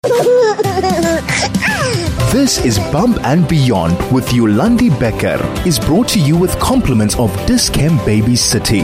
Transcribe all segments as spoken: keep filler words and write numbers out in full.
This is Bump and Beyond with Yolandi Becker is brought to you with compliments of Dis-Chem Baby City.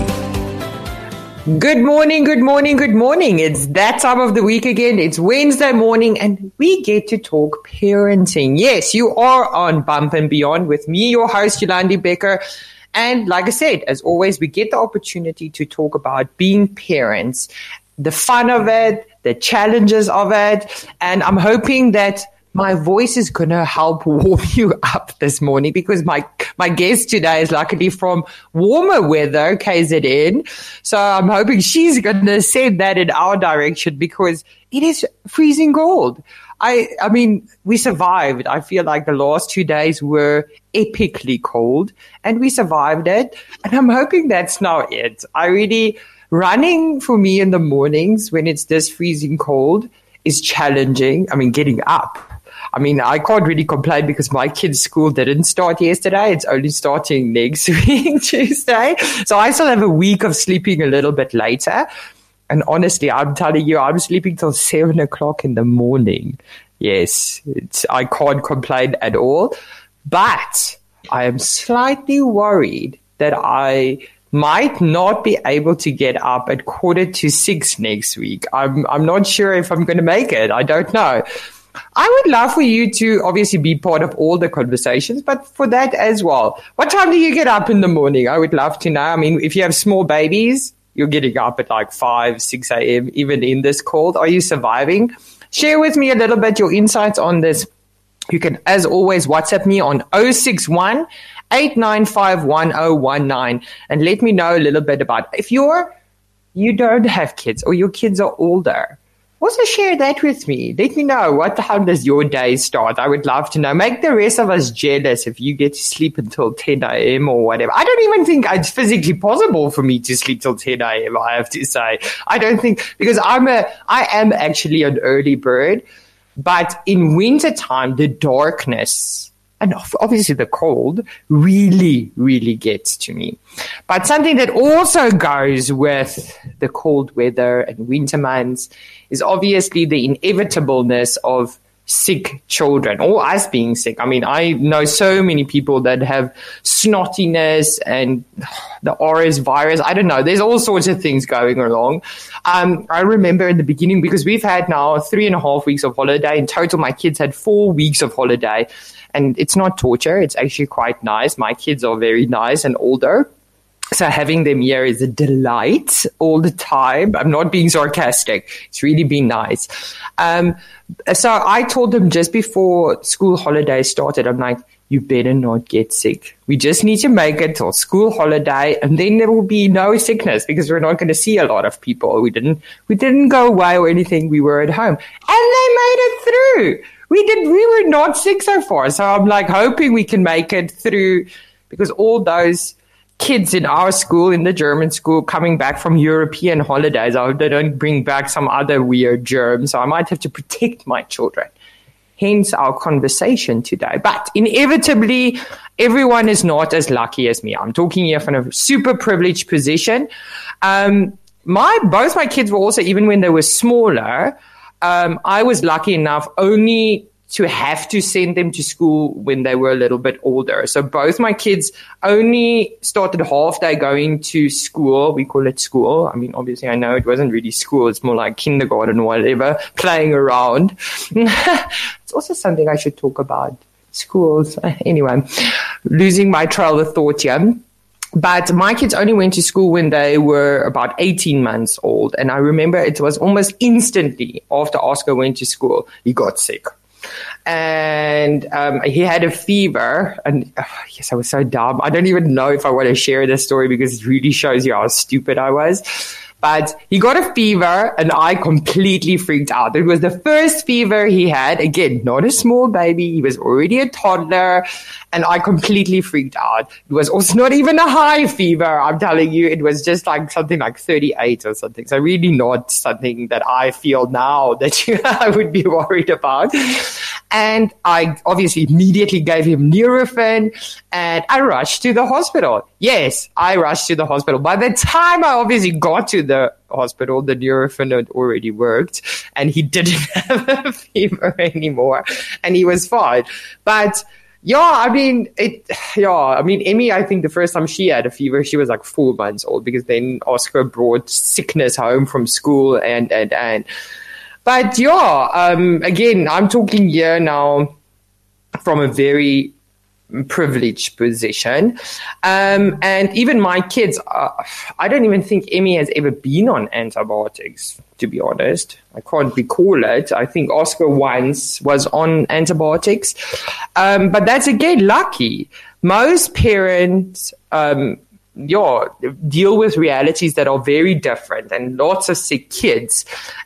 Good morning, good morning, good morning. It's that time of the week again. It's Wednesday morning and we get to talk parenting. Yes, you are on Bump and Beyond with me, your host, Yolandi Becker. And like I said, as always, we get the opportunity to talk about being parents, the fun of it, the challenges of it. And I'm hoping that my voice is going to help warm you up this morning because my my guest today is luckily from warmer weather, K Z N. So I'm hoping she's going to send that in our direction because it is freezing cold. I I mean, we survived. I feel like the last two days were epically cold and we survived it. And I'm hoping that's now it. I really, running for me in the mornings when it's this freezing cold is challenging. I mean, getting up. I mean, I can't really complain because my kids' school didn't start yesterday. It's only starting next week, Tuesday. So I still have a week of sleeping a little bit later. And honestly, I'm telling you, I'm sleeping till seven o'clock in the morning. Yes, it's, I can't complain at all. But I am slightly worried that I might not be able to get up at quarter to six next week. I'm, I'm not sure if I'm going to make it. I don't know. I would love for you to obviously be part of all the conversations, but for that as well. What time do you get up in the morning? I would love to know. I mean, if you have small babies, you're getting up at like five, six a.m., even in this cold. Are you surviving? Share with me a little bit your insights on this. You can, as always, WhatsApp me on zero six one, eight nine five, one zero one nine and let me know a little bit about if you're, you don't have kids or your kids are older. Also share that with me. Let me know what how does your day start. I would love to know. Make the rest of us jealous if you get to sleep until ten a.m. or whatever. I don't even think it's physically possible for me to sleep till ten a.m. I have to say. I don't think because I'm a I am actually an early bird, but in winter time the darkness and obviously the cold really, really gets to me. But something that also goes with the cold weather and winter months is obviously the inevitableness of sick children or us being sick. I mean, I know so many people that have snottiness and the R S virus. I don't know. There's all sorts of things going along. Um, I remember in the beginning, because we've had now three and a half weeks of holiday. In total, my kids had four weeks of holiday. And it's not torture. It's actually quite nice. My kids are very nice and older. So having them here is a delight all the time. I'm not being sarcastic. It's really been nice. Um, so I told them just before school holidays started, I'm like, you better not get sick. We just need to make it till school holiday and then there will be no sickness because we're not going to see a lot of people. We didn't, we didn't go away or anything. We were at home and they made it through. We did, we were not sick so far. So I'm like hoping we can make it through because all those kids in our school, in the German school, coming back from European holidays, I hope they don't bring back some other weird germs. So I might have to protect my children. Hence our conversation today. But inevitably, everyone is not as lucky as me. I'm talking here from a super privileged position. Um, my, both my kids were also, even when they were smaller, Um, I was lucky enough only to have to send them to school when they were a little bit older. So both my kids only started half day going to school. We call it school. I mean, obviously I know it wasn't really school. It's more like kindergarten or whatever, playing around. It's also something I should talk about. Schools. Anyway, losing my trail of thought here. But my kids only went to school when they were about eighteen months old. And I remember it was almost instantly after Oscar went to school, he got sick. And um, he had a fever. And oh, yes, I was so dumb. I don't even know if I want to share this story because it really shows you how stupid I was. But he got a fever and I completely freaked out. It was the first fever he had. Again, not a small baby. He was already a toddler and I completely freaked out. It was also not even a high fever. I'm telling you, it was just like something like thirty-eight or something. So really not something that I feel now that you, I would be worried about. And I obviously immediately gave him Nurofen, and I rushed to the hospital. Yes, I rushed to the hospital. By the time I obviously got to the hospital, the Nurofen had already worked, and he didn't have a fever anymore, and he was fine. But yeah, I mean, it, yeah, I mean, Emmy, I think the first time she had a fever, she was like four months old, because then Oscar brought sickness home from school and, and, and. But yeah, um, again, I'm talking here now from a very privileged position. Um, and even my kids, uh, I don't even think Emmy has ever been on antibiotics, to be honest. I can't recall it. I think Oscar once was on antibiotics. Um, but that's, again, lucky. Most parents, um, yeah, deal with realities that are very different, and lots of sick kids.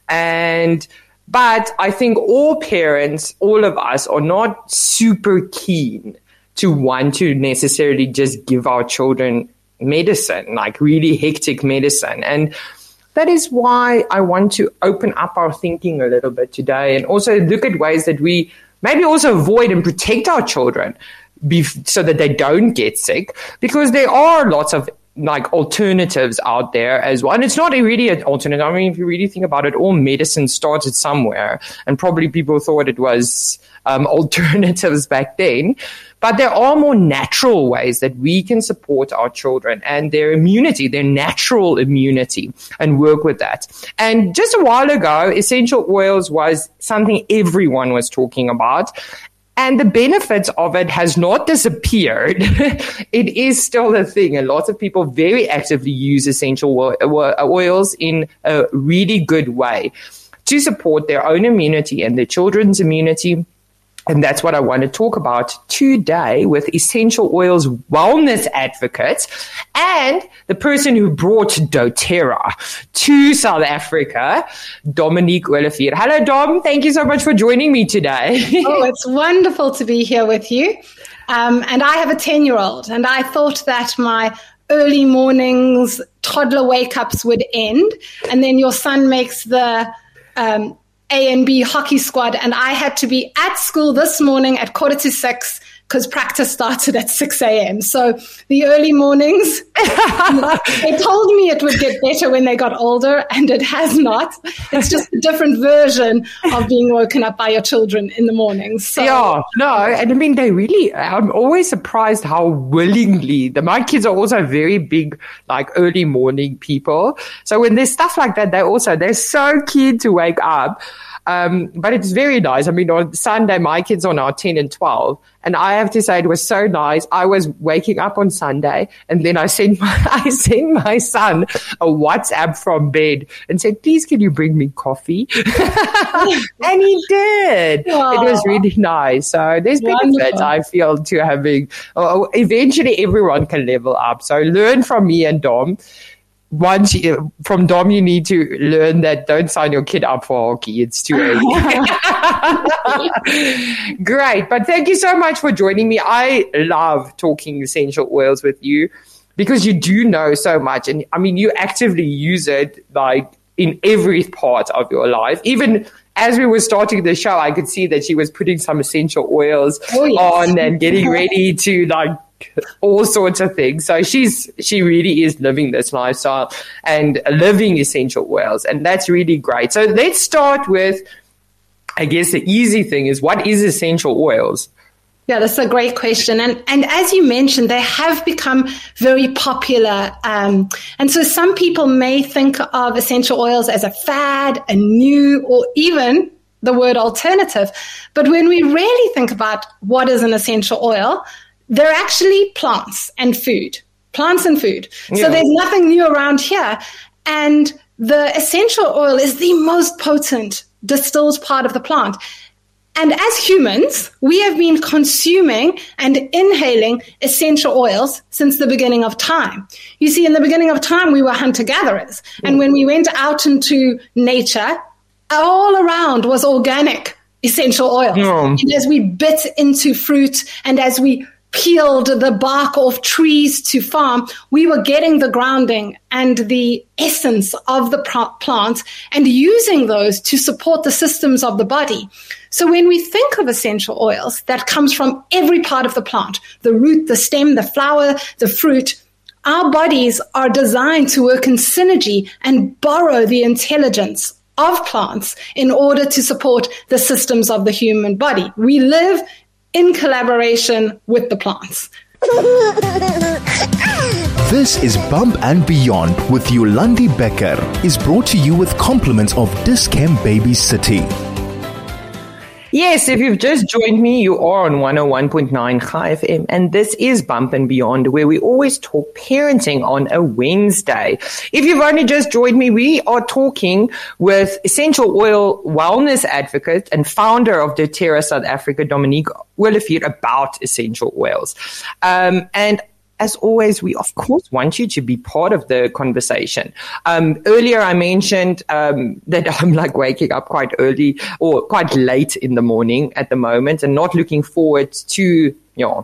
And but I think all parents, all of us, are not super keen to want to necessarily just give our children medicine, like really hectic medicine. And that is why I want to open up our thinking a little bit today, and also look at ways that we maybe also avoid and protect our children so that they don't get sick, because there are lots of like alternatives out there as well. And it's not a really an alternative. I mean, if you really think about it, all medicine started somewhere, and probably people thought it was um, alternatives back then. But there are more natural ways that we can support our children and their immunity, their natural immunity, and work with that. And just a while ago, essential oils was something everyone was talking about. And the benefits of it has not disappeared. It is still a thing. A lot of people very actively use essential oils in a really good way to support their own immunity and their children's immunity. And that's what I want to talk about today with Essential Oils wellness advocate and the person who brought doTERRA to South Africa, Dominique Olivier. Hello, Dom. Thank you so much for joining me today. Oh, it's wonderful to be here with you. Um, and I have a ten-year-old, and I thought that my early mornings, toddler wake-ups would end, and then your son makes the um A and B hockey squad, and I had to be at school this morning at quarter to six because practice started at six a.m. So the early mornings, they told me it would get better when they got older, and it has not. It's just a different version of being woken up by your children in the mornings. So. Yeah, no, and I mean, they really, I'm always surprised how willingly, the, my kids are also very big, like early morning people. So when there's stuff like that, they also, they're so keen to wake up. Um, but it's very nice. I mean, on Sunday, my kids are now ten and twelve. And I have to say, it was so nice. I was waking up on Sunday, and then I sent my, I sent my son a WhatsApp from bed and said, please, can you bring me coffee? And he did. Aww. It was really nice. So there's benefits, wonderful. I feel, to having, oh, eventually everyone can level up. So learn from me and Dom. Once you, from Dom, you need to learn that don't sign your kid up for hockey. It's too early. Great. But thank you so much for joining me. I love talking essential oils with you because you do know so much. And I mean, you actively use it like in every part of your life. Even as we were starting the show, I could see that she was putting some essential oils oh, yes. on and getting ready to like all sorts of things. So she's she really is living this lifestyle and living essential oils, and that's really great. So let's start with, I guess the easy thing is, what is essential oils? Yeah, that's a great question. And and as you mentioned, they have become very popular. Um, and so some people may think of essential oils as a fad, a new, or even the word alternative. But when we really think about what is an essential oil, they're actually plants and food, plants and food. Yeah. So there's nothing new around here. And the essential oil is the most potent distilled part of the plant. And as humans, we have been consuming and inhaling essential oils since the beginning of time. You see, in the beginning of time, we were hunter-gatherers. Mm. And when we went out into nature, all around was organic essential oils. Mm. And as we bit into fruit and as we peeled the bark off trees to farm, we were getting the grounding and the essence of the plant and using those to support the systems of the body. So when we think of essential oils, that comes from every part of the plant, the root, the stem, the flower, the fruit. Our bodies are designed to work in synergy and borrow the intelligence of plants in order to support the systems of the human body. We live in collaboration with the plants. This is Bump and Beyond with Yolandi Becker is brought to you with compliments of Dis-Chem Baby City. Yes, if you've just joined me, you are on one oh one point nine Chai F M, and this is Bump and Beyond, where we always talk parenting on a Wednesday. If you've only just joined me, we are talking with essential oil wellness advocate and founder of doTERRA South Africa, Dominique Olivier, about essential oils. Um, and As always, we of course want you to be part of the conversation. Um, earlier I mentioned um, that I'm like waking up quite early or quite late in the morning at the moment and not looking forward to, you know,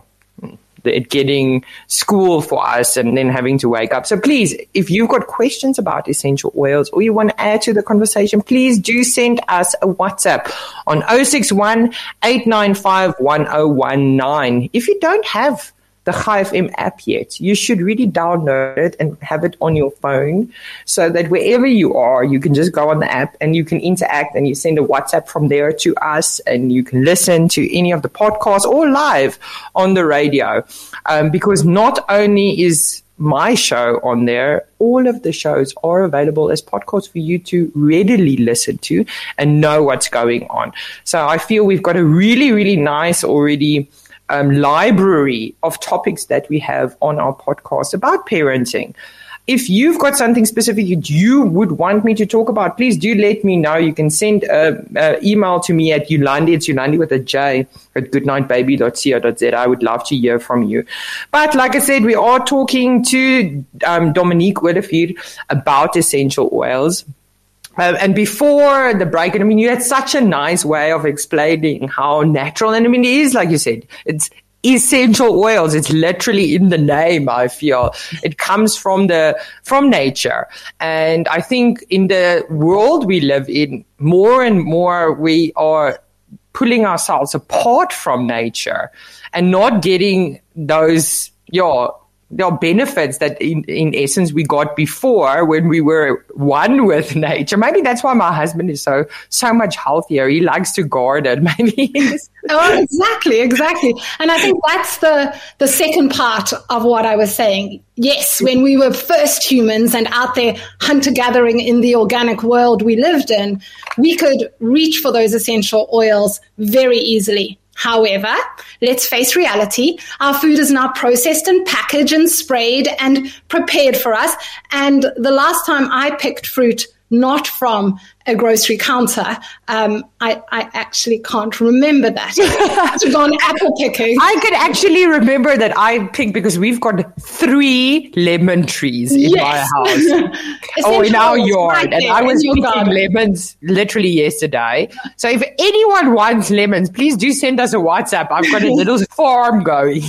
it getting school for us and then having to wake up. So please, if you've got questions about essential oils or you want to add to the conversation, please do send us a WhatsApp on oh six one, eight nine five, one oh one nine. If you don't have the Chai F M app yet, you should really download it and have it on your phone so that wherever you are, you can just go on the app and you can interact and you send a WhatsApp from there to us and you can listen to any of the podcasts or live on the radio. Um, because not only is my show on there, all of the shows are available as podcasts for you to readily listen to and know what's going on. So I feel we've got a really, really nice already Um, library of topics that we have on our podcast about parenting. If you've got something specific that you would want me to talk about, please do let me know. You can send an email to me at Yolandi, it's Yolandi with a J, at goodnight baby dot co dot z. I would love to hear from you. But like I said, we are talking to um, Dominique Olivier about essential oils. Uh, and before the break, and I mean, you had such a nice way of explaining how natural, and I mean, it is, like you said, it's essential oils. It's literally in the name, I feel. It comes from the, from nature. And I think in the world we live in, more and more we are pulling ourselves apart from nature and not getting those, yeah, there are benefits that in, in essence we got before when we were one with nature. Maybe that's why my husband is so, so much healthier. He likes to garden. Maybe. Oh, exactly, exactly. And I think that's the, the second part of what I was saying. Yes, when we were first humans and out there hunter-gathering in the organic world we lived in, we could reach for those essential oils very easily. However, let's face reality. Our food is now processed and packaged and sprayed and prepared for us. And the last time I picked fruit not from a grocery counter, um, I, I actually can't remember that. I've gone apple picking. I could actually remember that I picked because we've got three lemon trees in yes. my house. Oh, in our yard. And I was picking garden. lemons literally yesterday. So if anyone wants lemons, please do send us a WhatsApp. I've got a little farm going.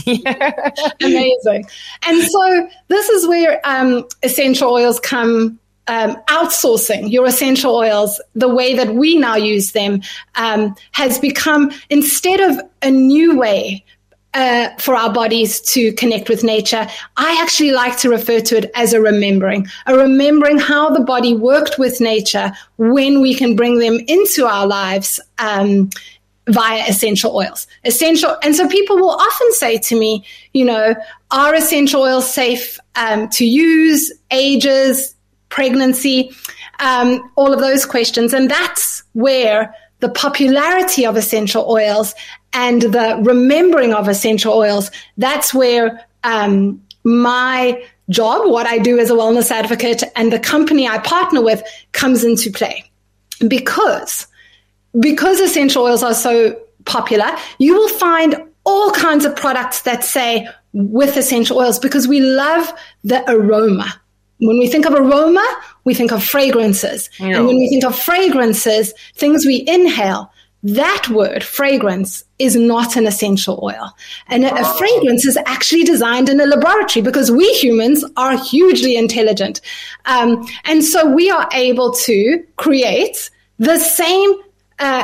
Amazing. And so this is where um, essential oils come. Um, outsourcing your essential oils, the way that we now use them, um, has become, instead of a new way uh, for our bodies to connect with nature, I actually like to refer to it as a remembering, a remembering how the body worked with nature when we can bring them into our lives um, via essential oils. Essential, and so people will often say to me, you know, are essential oils safe um, to use, ages, pregnancy, um, all of those questions. And that's where the popularity of essential oils and the remembering of essential oils, that's where um, my job, what I do as a wellness advocate, and the company I partner with comes into play. Because, because essential oils are so popular, you will find all kinds of products that say with essential oils, because we love the aroma. When we think of aroma, we think of fragrances. Yeah. And when we think of fragrances, things we inhale, that word, fragrance, is not an essential oil. And a, a fragrance is actually designed in a laboratory because we humans are hugely intelligent. Um, and so we are able to create the same uh,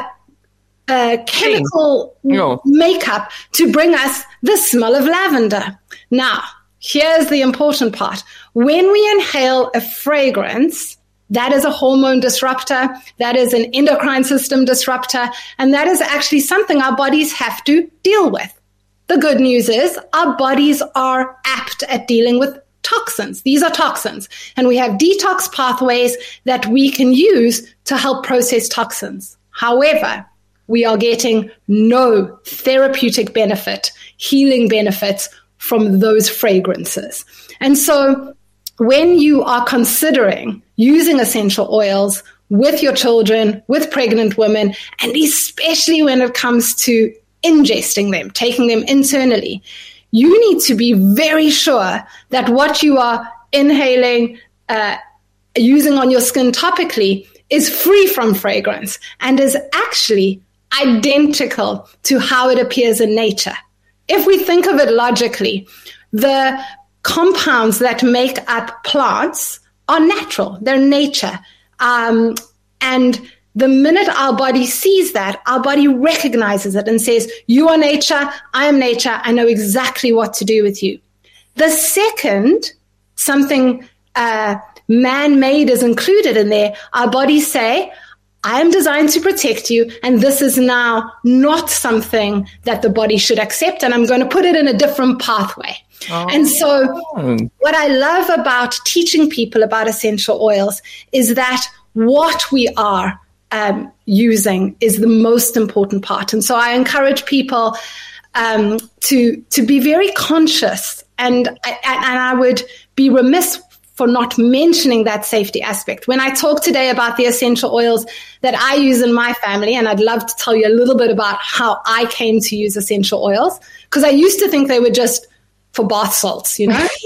uh, chemical no. makeup to bring us the smell of lavender. Now, here's the important part. When we inhale a fragrance, that is a hormone disruptor, that is an endocrine system disruptor, and that is actually something our bodies have to deal with. The good news is our bodies are apt at dealing with toxins. These are toxins, and we have detox pathways that we can use to help process toxins. However, we are getting no therapeutic benefit, healing benefits from those fragrances. And so when you are considering using essential oils with your children, with pregnant women, and especially when it comes to ingesting them, taking them internally, you need to be very sure that what you are inhaling, uh, using on your skin topically is free from fragrance and is actually identical to how it appears in nature. If we think of it logically, the compounds that make up plants are natural. They're nature. Um, and the minute our body sees that, our body recognizes it and says, you are nature, I am nature, I know exactly what to do with you. The second something uh, man-made is included in there, our bodies say, I am designed to protect you, and this is now not something that the body should accept, and I'm going to put it in a different pathway. Oh. And so what I love about teaching people about essential oils is that what we are um, using is the most important part. And so I encourage people um, to to be very conscious, and, and I would be remiss for not mentioning that safety aspect. When I talk today about the essential oils that I use in my family, and I'd love to tell you a little bit about how I came to use essential oils, because I used to think they were just for bath salts, you know?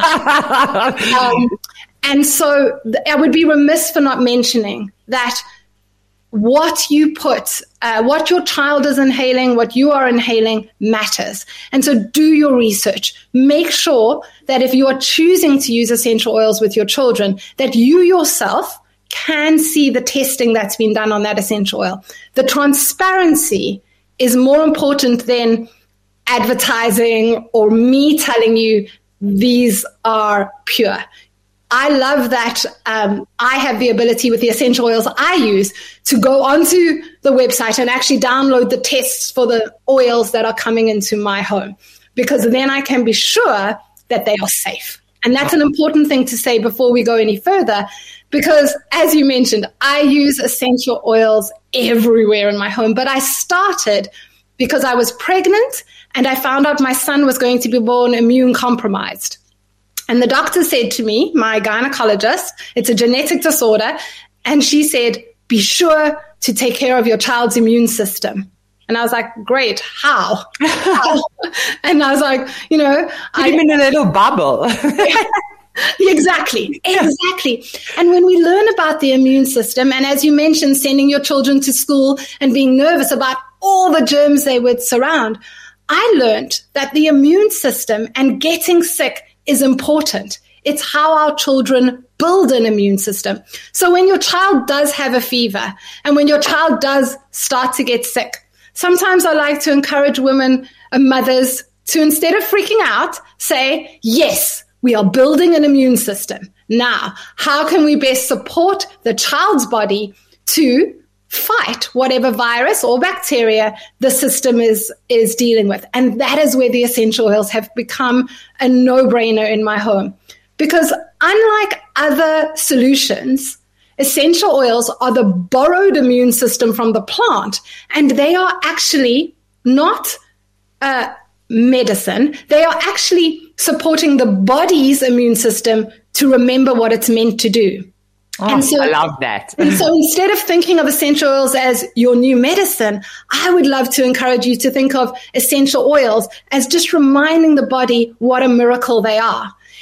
um, and so I would be remiss for not mentioning that what you put, uh, what your child is inhaling, what you are inhaling matters. And so do your research. Make sure that if you are choosing to use essential oils with your children, that you yourself can see the testing that's been done on that essential oil. The transparency is more important than advertising or me telling you these are pure. I love that um, I have the ability with the essential oils I use to go onto the website and actually download the tests for the oils that are coming into my home, because then I can be sure that they are safe. And that's an important thing to say before we go any further, because as you mentioned, I use essential oils everywhere in my home, but I started because I was pregnant and I found out my son was going to be born immune compromised. And the doctor said to me, my gynecologist, it's a genetic disorder. And she said, be sure to take care of your child's immune system. And I was like, great, how? how? And I was like, you know. Put him in a little bubble. Exactly, exactly. And when we learn about the immune system, and as you mentioned, sending your children to school and being nervous about all the germs they would surround, I learned that the immune system and getting sick is important. It's how our children build an immune system. So when your child does have a fever and when your child does start to get sick, sometimes I like to encourage women and mothers to, instead of freaking out, say, yes, we are building an immune system. Now, how can we best support the child's body to fight whatever virus or bacteria the system is, is dealing with? And that is where the essential oils have become a no-brainer in my home. Because unlike other solutions, essential oils are the borrowed immune system from the plant, and they are actually not uh, medicine. They are actually supporting the body's immune system to remember what it's meant to do. Oh, and so, I love that. And so instead of thinking of essential oils as your new medicine, I would love to encourage you to think of essential oils as just reminding the body what a miracle they are.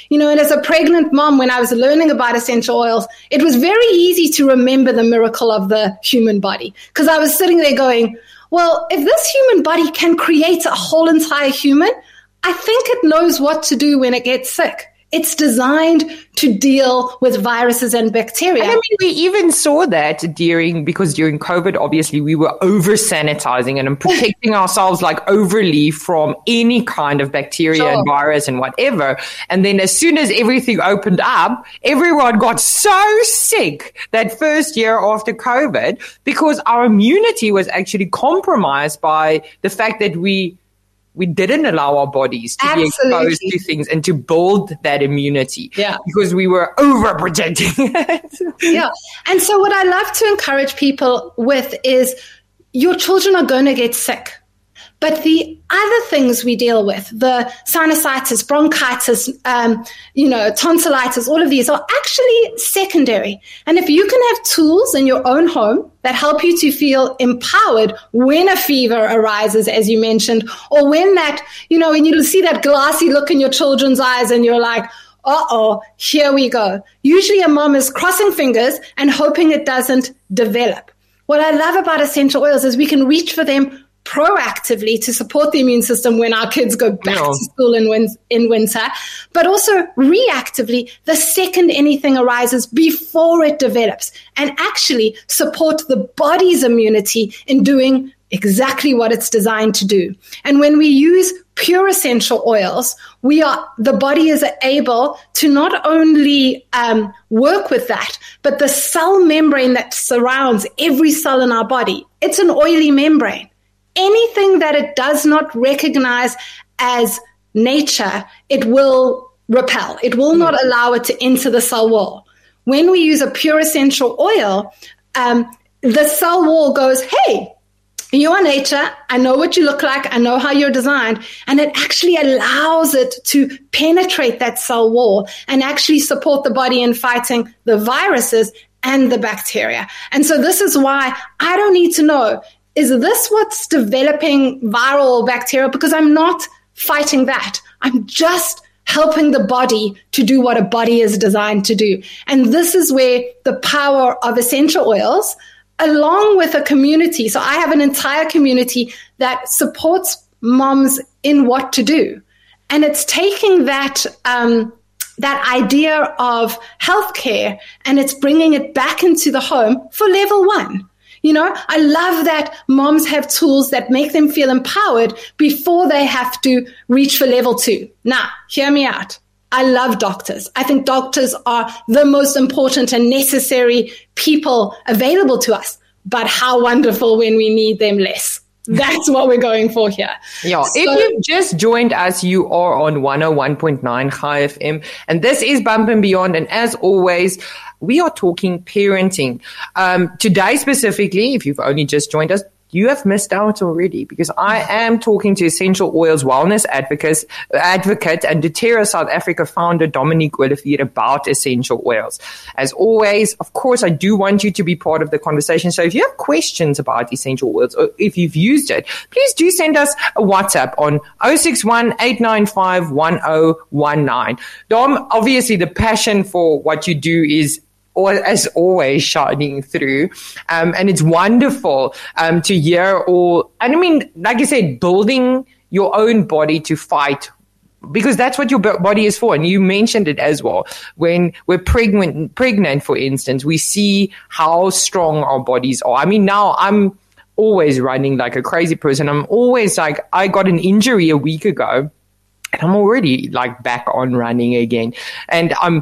You know, and as a pregnant mom, when I was learning about essential oils, it was very easy to remember the miracle of the human body, because I was sitting there going, well, if this human body can create a whole entire human, I think it knows what to do when it gets sick. It's designed to deal with viruses and bacteria. And I mean, we even saw that during, because during COVID, obviously, we were over sanitizing and protecting ourselves like overly from any kind of bacteria Sure. and virus and whatever. And then as soon as everything opened up, everyone got so sick that first year after COVID, because our immunity was actually compromised by the fact that we we didn't allow our bodies to Absolutely. be exposed to things and to build that immunity. Yeah. Because we were overprotecting it. Yeah. And so what I love to encourage people with is your children are going to get sick. But the other things we deal with, the sinusitis, bronchitis, um, you know, tonsillitis, all of these are actually secondary. And if you can have tools in your own home that help you to feel empowered when a fever arises, as you mentioned, or when that, you know, when you see that glassy look in your children's eyes and you're like, uh-oh, here we go. Usually a mom is crossing fingers and hoping it doesn't develop. What I love about essential oils is we can reach for them proactively to support the immune system when our kids go back Yeah. to school in, win- in winter, but also reactively the second anything arises before it develops, and actually support the body's immunity in doing exactly what it's designed to do. And when we use pure essential oils, we are the body is able to not only um, work with that, but the cell membrane that surrounds every cell in our body, it's an oily membrane. Anything that it does not recognize as nature, it will repel. It will not allow it to enter the cell wall. When we use a pure essential oil, um, the cell wall goes, hey, you are nature. I know what you look like. I know how you're designed. And it actually allows it to penetrate that cell wall and actually support the body in fighting the viruses and the bacteria. And so this is why I don't need to know, is this what's developing viral bacteria? Because I'm not fighting that. I'm just helping the body to do what a body is designed to do. And this is where the power of essential oils, along with a community. So I have an entire community that supports moms in what to do. And it's taking that, um, that idea of healthcare and it's bringing it back into the home for level one. You know, I love that moms have tools that make them feel empowered before they have to reach for level two. Now, hear me out. I love doctors. I think doctors are the most important and necessary people available to us. But how wonderful when we need them less. That's what we're going for here. Yeah. So, if you've just joined us, you are on one oh one point nine Chai F M. And this is Bump and Beyond. And as always, we are talking parenting. Um, today specifically, if you've only just joined us, you have missed out already, because I am talking to Essential Oils Wellness Advocate, advocate and doTERRA South Africa founder Dominique Olivier about essential oils. As always, of course, I do want you to be part of the conversation. So if you have questions about essential oils, or if you've used it, please do send us a WhatsApp on oh six one, eight nine five, one oh one nine. Dom, obviously the passion for what you do is Or as always shining through. Um, and it's wonderful um, to hear all, and I mean, like you said, building your own body to fight, because that's what your body is for. And you mentioned it as well. When we're pregnant, pregnant, for instance, we see how strong our bodies are. I mean, now I'm always running like a crazy person. I'm always like, I got an injury a week ago and I'm already like back on running again. And I'm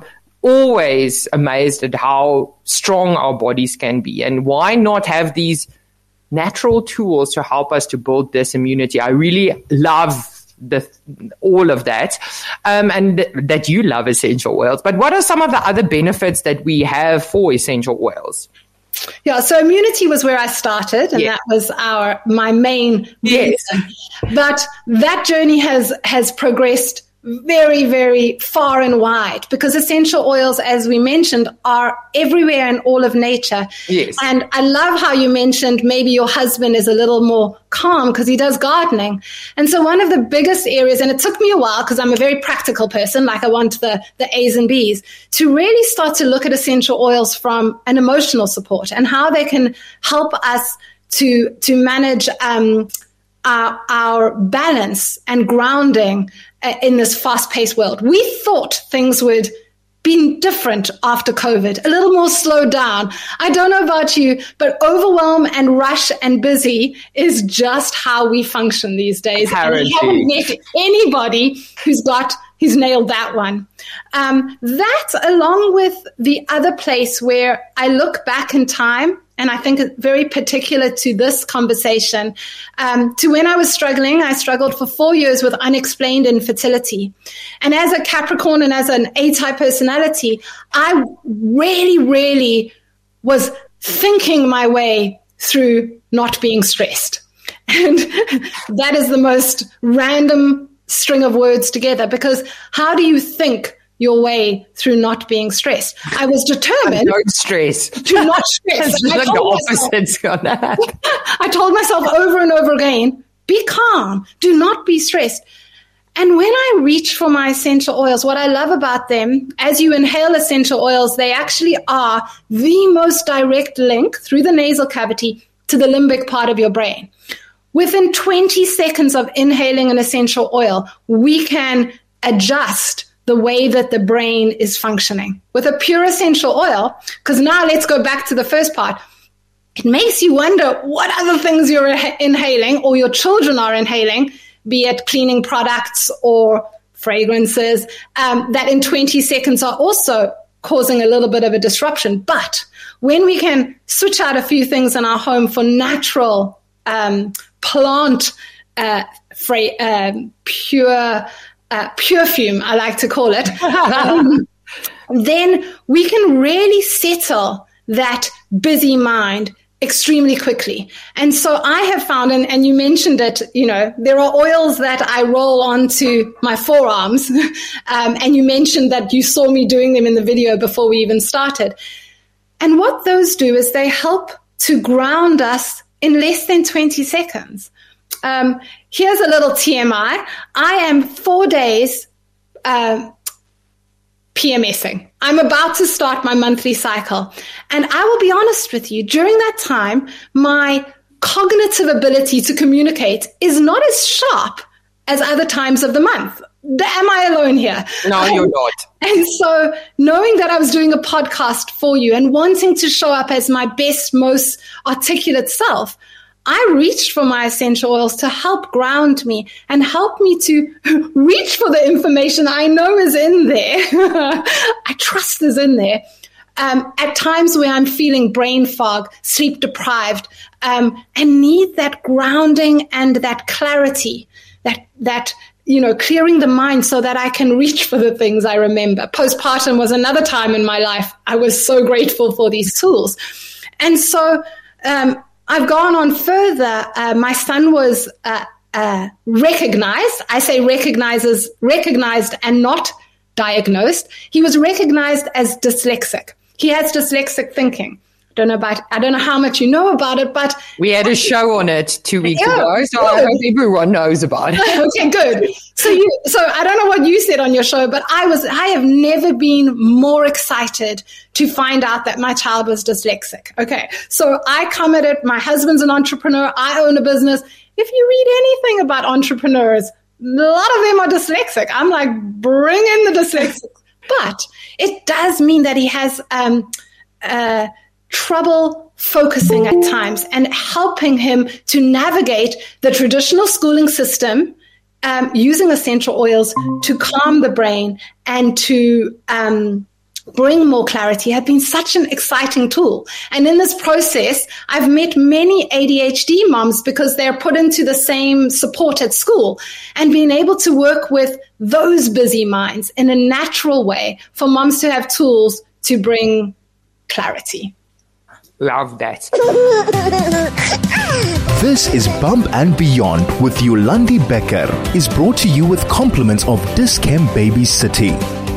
always amazed at how strong our bodies can be, and why not have these natural tools to help us to build this immunity. I really love the all of that, um, and th- that you love essential oils. But what are some of the other benefits that we have for essential oils? Yeah, so immunity was where I started, and yeah. that was our my main yes. reason. But that journey has has progressed very, very far and wide, because essential oils, as we mentioned, are everywhere in all of nature. Yes. And I love how you mentioned maybe your husband is a little more calm because he does gardening. And so one of the biggest areas, and it took me a while because I'm a very practical person, like I want the, the A's and B's, to really start to look at essential oils from an emotional support and how they can help us to, to manage um, our, our balance and grounding in this fast-paced world. We thought things would be different after COVID, a little more slowed down. I don't know about you, but overwhelm and rush and busy is just how we function these days. Apparently. And we haven't met anybody who's got who's nailed that one. Um, that, along with the other place where I look back in time, and I think it's very particular to this conversation, um, to when I was struggling. I struggled for four years with unexplained infertility. And as a Capricorn and as an A-type personality, I really, really was thinking my way through not being stressed. And that is the most random string of words together, because how do you think your way through not being stressed? I was determined Don't stress. to not stress. It's like the opposites on that. I told myself over and over again, be calm, do not be stressed. And when I reach for my essential oils, what I love about them, as you inhale essential oils, they actually are the most direct link through the nasal cavity to the limbic part of your brain. Within twenty seconds of inhaling an essential oil, we can adjust the way that the brain is functioning. With a pure essential oil, because now let's go back to the first part, it makes you wonder what other things you're inhaling or your children are inhaling, be it cleaning products or fragrances, um, that in twenty seconds are also causing a little bit of a disruption. But when we can switch out a few things in our home for natural um, plant uh, fra- um, pure uh, perfume, I like to call it, um, then we can really settle that busy mind extremely quickly. And so I have found, and, and you mentioned it, you know, there are oils that I roll onto my forearms. um, and you mentioned that you saw me doing them in the video before we even started. And what those do is they help to ground us in less than twenty seconds. Um, here's a little T M I. I am four days uh, PMSing. I'm about to start my monthly cycle. And I will be honest with you, during that time, my cognitive ability to communicate is not as sharp as other times of the month. Am I alone here? No, um, you're not. And so knowing that I was doing a podcast for you and wanting to show up as my best, most articulate self, I reached for my essential oils to help ground me and help me to reach for the information I know is in there. I trust is in there. Um, at times where I'm feeling brain fog, sleep deprived, um, and need that grounding and that clarity, that, that, you know, clearing the mind so that I can reach for the things I remember. Postpartum was another time in my life. I was so grateful for these tools. And so, um, I've gone on further. Uh, my son was uh, uh, recognized. I say recognizes, recognized and not diagnosed. He was recognized as dyslexic. He has dyslexic thinking. Don't know about. I don't know how much you know about it, but we had a show on it two weeks yeah, ago, so good. I hope everyone knows about it. Okay, good. So you, so I don't know what you said on your show, but I was. I have never been more excited to find out that my child was dyslexic. Okay, so I come at it. My husband's an entrepreneur. I own a business. If you read anything about entrepreneurs, a lot of them are dyslexic. I'm like, bring in the dyslexic. But it does mean that he has um, uh, trouble focusing at times and helping him to navigate the traditional schooling system um, using essential oils to calm the brain and to um, bring more clarity have been such an exciting tool. And in this process, I've met many A D H D moms because they're put into the same support at school, and being able to work with those busy minds in a natural way for moms to have tools to bring clarity. Love that. This is Bump and Beyond with Yolandi Becker. Is brought to you with compliments of Dis-Chem Baby City.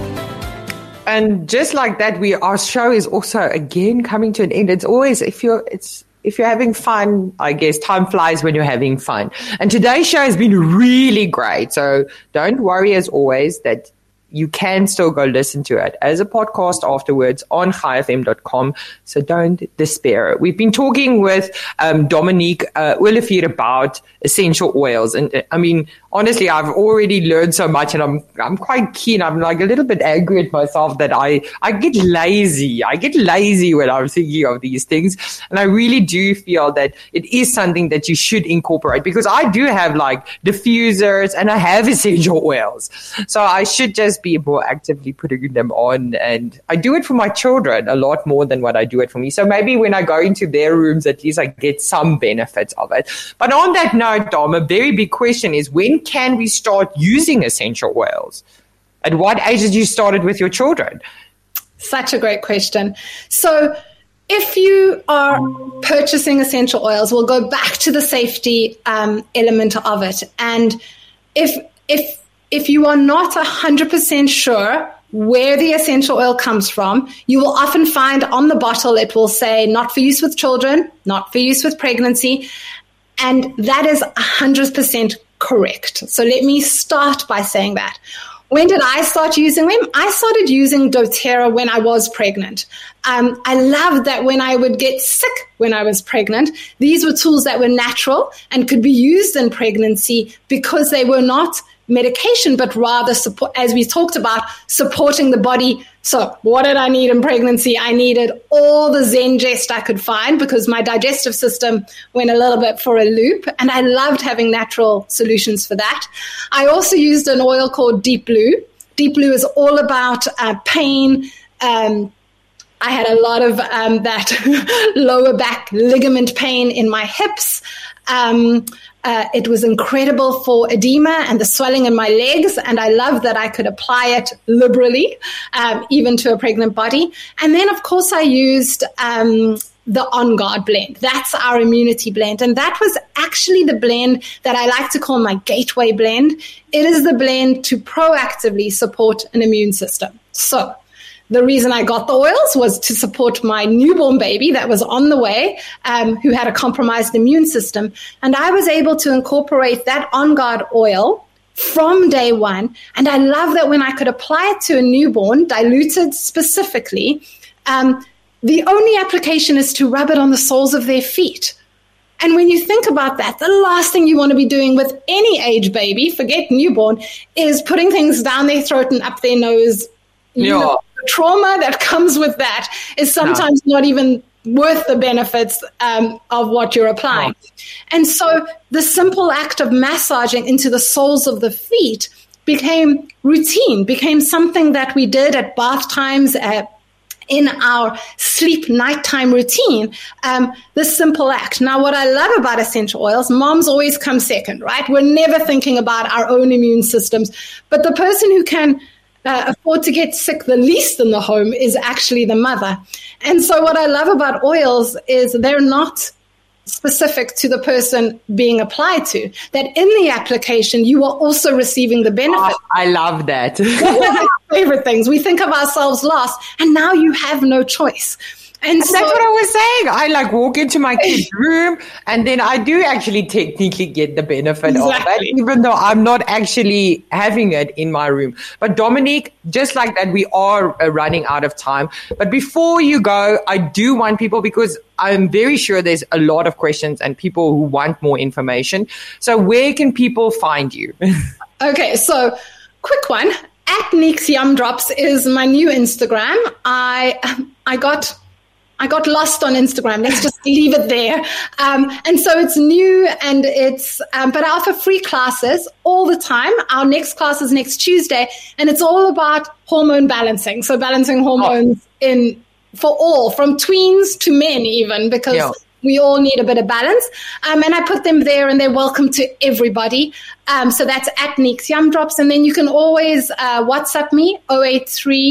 And just like that, we our show is also again coming to an end. It's always if you're it's if you're having fun, I guess time flies when you're having fun. And today's show has been really great. So don't worry, as always, that you can still go listen to it as a podcast afterwards on chai f m dot com. So don't despair. We've been talking with um, Dominique uh, Olivier about essential oils. And uh, I mean, honestly, I've already learned so much and I'm I'm quite keen. I'm like a little bit angry at myself that I, I get lazy. I get lazy when I'm thinking of these things. And I really do feel that it is something that you should incorporate because I do have like diffusers and I have essential oils. So I should just be more actively putting them on, and I do it for my children a lot more than what I do it for me. So maybe when I go into their rooms, at least I get some benefits of it. But on that note, Dom, a very big question is, when can we start using essential oils? At what age did you start it with your children? Such a great question. So if you are purchasing essential oils, we'll go back to the safety um, element of it. And if if If you are not one hundred percent sure where the essential oil comes from, you will often find on the bottle it will say not for use with children, not for use with pregnancy, and that is one hundred percent correct. So let me start by saying that. When did I start using them? I started using doTERRA when I was pregnant. Um, I loved that when I would get sick when I was pregnant, these were tools that were natural and could be used in pregnancy because they were not medication, but rather support, as we talked about, supporting the body. So what did I need in pregnancy? I needed all the Zengest I could find because my digestive system went a little bit for a loop, and I loved having natural solutions for that. I also used an oil called Deep Blue. Deep Blue is all about uh, pain. Um, I had a lot of um, that lower back ligament pain in my hips. Um, Uh, it was incredible for edema and the swelling in my legs, and I loved that I could apply it liberally, um, even to a pregnant body. And then, of course, I used um, the On Guard blend. That's our immunity blend, and that was actually the blend that I like to call my gateway blend. It is the blend to proactively support an immune system. So the reason I got the oils was to support my newborn baby that was on the way, um, who had a compromised immune system. And I was able to incorporate that On Guard oil from day one. And I love that when I could apply it to a newborn, diluted specifically, um, the only application is to rub it on the soles of their feet. And when you think about that, the last thing you want to be doing with any age baby, forget newborn, is putting things down their throat and up their nose. You yeah. know, the trauma that comes with that is sometimes no. not even worth the benefits um, of what you're applying. Right. And so the simple act of massaging into the soles of the feet became routine, became something that we did at bath times, at in our sleep nighttime routine, um, this simple act. Now, what I love about essential oils, moms always come second, right? We're never thinking about our own immune systems. But the person who can uh, afford to get sick the least in the home is actually the mother. And so what I love about oils is they're not specific to the person being applied to, that in the application, you are also receiving the benefit. Oh, I love that. One of our favorite things. We think of ourselves last, and now you have no choice. And, and so, that's what I was saying. I like walk into my kid's room, and then I do actually technically get the benefit exactly. of it, even though I'm not actually having it in my room. But Dominique, just like that, we are uh, running out of time. But before you go, I do want people, because I'm very sure there's a lot of questions and people who want more information. So where can people find you? Okay, so quick one. At Neeks Yum Drops is my new Instagram. I I got... I got lost on Instagram. Let's just leave it there. Um, and so it's new, and it's, um, but I offer free classes all the time. Our next class is next Tuesday, and it's all about hormone balancing. So balancing hormones oh. in for all, from tweens to men even, because yeah. we all need a bit of balance. Um, and I put them there, and they're welcome to everybody. Um, so that's at Neeks Yum Drops. And then you can always uh, WhatsApp me, oh eight three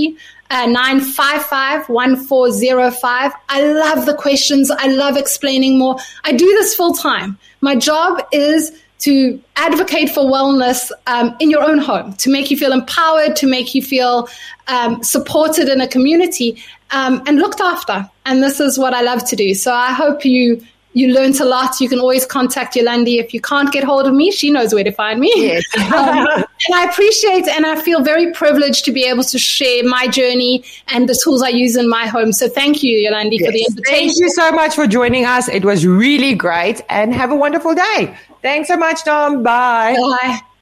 uh, nine five five, one four zero five. I love the questions. I love explaining more. I do this full time. My job is to advocate for wellness um, in your own home, to make you feel empowered, to make you feel um, supported in a community um, and looked after. And this is what I love to do. So I hope you you learned a lot. You can always contact Yolandi. If you can't get hold of me, she knows where to find me. Yes. um, and I appreciate and I feel very privileged to be able to share my journey and the tools I use in my home. So thank you, Yolandi, yes. for the invitation. Thank you so much for joining us. It was really great, and have a wonderful day. Thanks so much, Dom. Bye. Bye.